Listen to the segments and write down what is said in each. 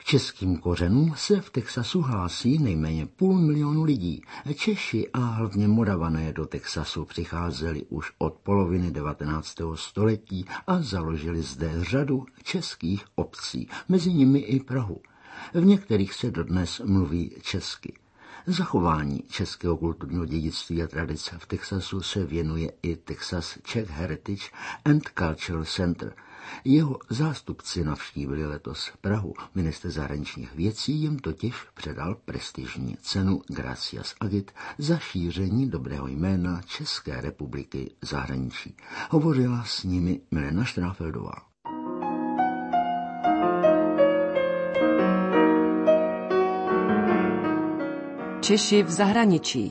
českým kořenům se v Texasu hlásí nejméně 500 000 lidí. Češi a hlavně Moravané do Texasu přicházeli už od poloviny 19. století a založili zde řadu českých obcí, mezi nimi i Prahu. V některých se dodnes mluví česky. Zachování českého kulturního dědictví a tradice v Texasu se věnuje i Texas Czech Heritage and Cultural Center. Jeho zástupci navštívili letos Prahu. Ministr zahraničních věcí jim totiž předal prestižní cenu Gracias Agit za šíření dobrého jména České republiky v zahraničí. Hovořila s nimi Milena Štráfeldová. Češi v zahraničí.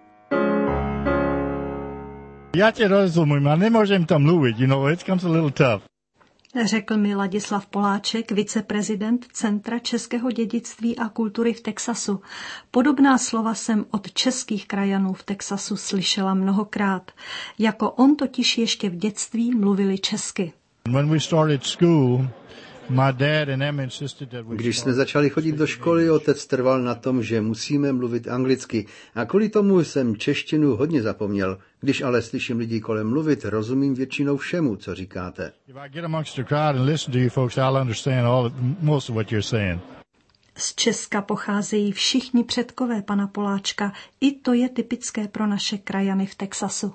Já tě rozumím a nemůžem tam mluvit, it comes a little tough. Řekl mi Ladislav Poláček, viceprezident Centra českého dědictví a kultury v Texasu. Podobná slova jsem od českých krajanů v Texasu slyšela mnohokrát. Jako on totiž ještě v dětství mluvili česky. Když jsme začali chodit do školy, otec trval na tom, že musíme mluvit anglicky a kvůli tomu jsem češtinu hodně zapomněl. Když ale slyším lidi kolem mluvit, rozumím většinou všemu, co říkáte. Z Česka pocházejí všichni předkové pana Poláčka. I to je typické pro naše krajany v Texasu.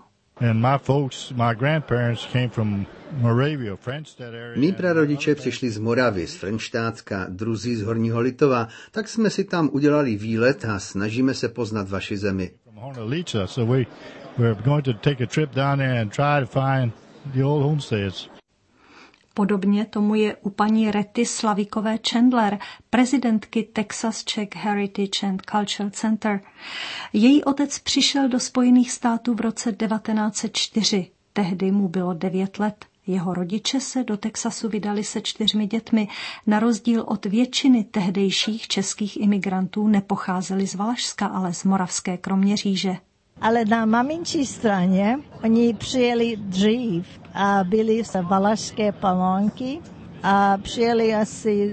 Mí prarodiče přišli z Moravy, z Frenštátska, druzí z Horního Litova, tak jsme si tam udělali výlet a snažíme se poznat vaši zemi. Podobně tomu je u paní Retty Slavíkové Chandler, prezidentky Texas Czech Heritage and Cultural Center. Její otec přišel do Spojených států v roce 1904. Tehdy mu bylo 9 let. Jeho rodiče se do Texasu vydali se 4 dětmi. Na rozdíl od většiny tehdejších českých imigrantů nepocházeli z Valašska, ale z Moravské Kroměříže. Ale na maminčí straně oni přijeli dřív a byli z Valašské Palánky a přijeli asi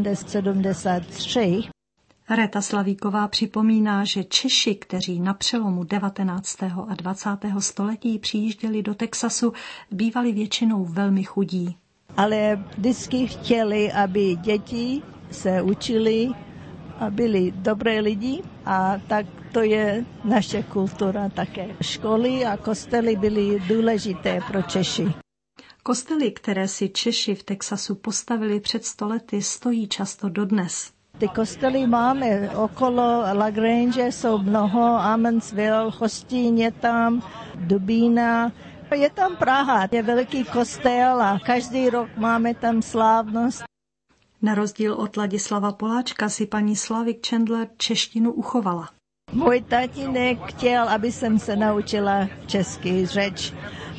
1873. Reta Slavíková připomíná, že Češi, kteří na přelomu 19. a 20. století přijížděli do Texasu, bývali většinou velmi chudí. Ale vždycky chtěli, aby děti se učili a byli dobré lidi a tak to je naše kultura také. Školy a kostely byly důležité pro Češi. Kostely, které si Češi v Texasu postavili před 100 lety, stojí často dodnes. Ty kostely máme okolo La Grange, jsou mnoho, Amensville, Hostín je tam, Dubína. Je tam Praha, je velký kostel a každý rok máme tam slávnost. Na rozdíl od Ladislava Poláčka si paní Slavik Chandler češtinu uchovala. Můj tatínek chtěl, aby jsem se naučila český řeč.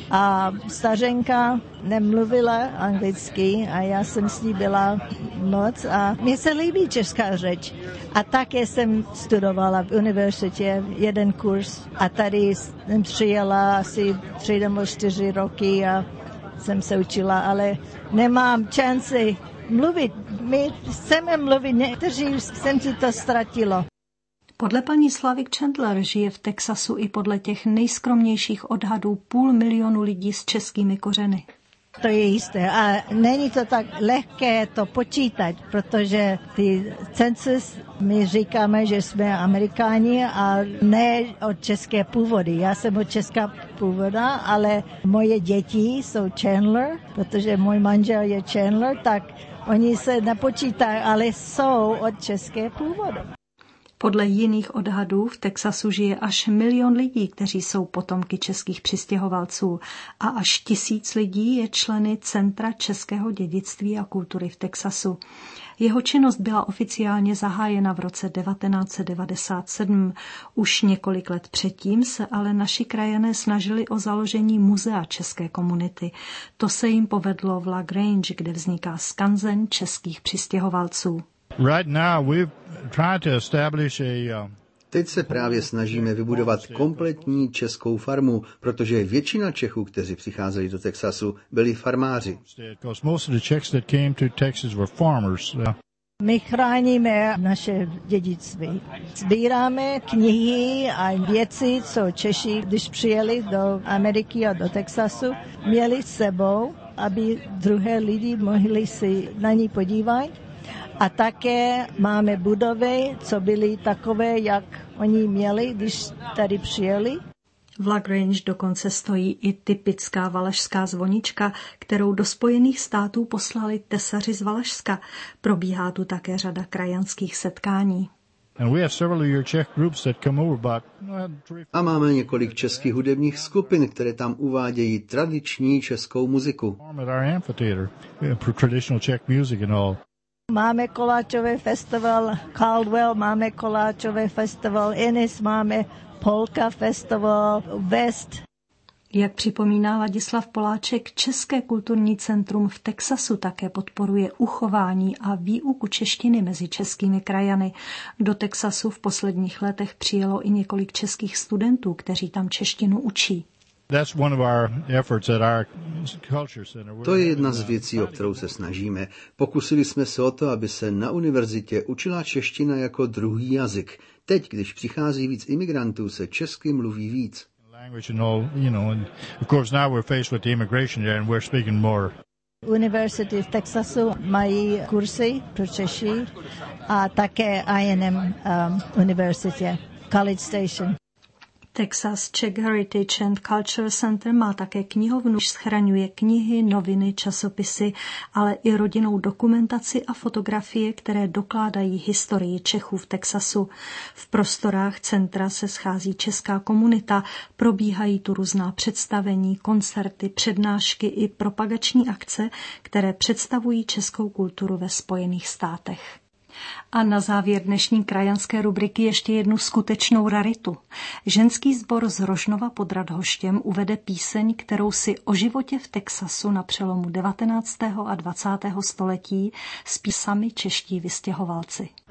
A stařenka nemluvila anglicky a já jsem s ní byla moc a mně se líbí česká řeč. A také jsem studovala v univerzitě 1 kurz a tady jsem přijela asi 3 nebo 4 roky a jsem se učila, ale nemám šanci mluvit. My chceme mluvit, někteří jsem si to ztratilo. Podle paní Slavik Chandler žije v Texasu i podle těch nejskromnějších odhadů 500 000 lidí s českými kořeny. To je jisté a není to tak lehké to počítat, protože ty census, my říkáme, že jsme Amerikáni a ne od české původy. Já jsem od česká původa, ale moje děti jsou Chandler, protože můj manžel je Chandler, tak oni se nepočítají, ale jsou od české původy. Podle jiných odhadů v Texasu žije až 1 000 000 lidí, kteří jsou potomky českých přistěhovalců a až 1000 lidí je členy Centra českého dědictví a kultury v Texasu. Jeho činnost byla oficiálně zahájena v roce 1997. Už několik let předtím se ale naši krajané snažili o založení muzea české komunity. To se jim povedlo v La Grange, kde vzniká skanzen českých přistěhovalců. Teď se právě snažíme vybudovat kompletní českou farmu, protože většina Čechů, kteří přicházeli do Texasu, byli farmáři. My chráníme naše dědictví. Sbíráme knihy a věci, co Češi, když přijeli do Ameriky a do Texasu, měli s sebou, aby druhé lidi mohli si na ní podívat. A také máme budovy, co byly takové, jak oni měli, když tady přijeli. V LaGrange dokonce stojí i typická valašská zvonička, kterou do Spojených států poslali tesaři z Valašska. Probíhá tu také řada krajanských setkání. A máme několik českých hudebních skupin, které tam uvádějí tradiční českou muziku. Máme koláčové festival Caldwell, máme koláčové festival Ennis, máme Polka Festival West. Jak připomíná Ladislav Poláček, České kulturní centrum v Texasu také podporuje uchování a výuku češtiny mezi českými krajany. Do Texasu v posledních letech přijelo i několik českých studentů, kteří tam češtinu učí. To je jedna z věcí, o kterou se snažíme. Pokusili jsme se o to, aby se na univerzitě učila čeština jako druhý jazyk. Teď, když přichází víc imigrantů, se česky mluví víc. Univerzity v Texasu mají kursy pro Češi a také I&M univerzitě, College Station. Texas Czech Heritage and Culture Center má také knihovnu, schraňuje knihy, noviny, časopisy, ale i rodinnou dokumentaci a fotografie, které dokládají historii Čechů v Texasu. V prostorách centra se schází česká komunita, probíhají tu různá představení, koncerty, přednášky i propagační akce, které představují českou kulturu ve Spojených státech. A na závěr dnešní krajanské rubriky ještě jednu skutečnou raritu. Ženský sbor z Rožnova pod Radhoštěm uvede píseň, kterou si o životě v Texasu na přelomu 19. a 20. století zpí sami čeští vystěhovalci.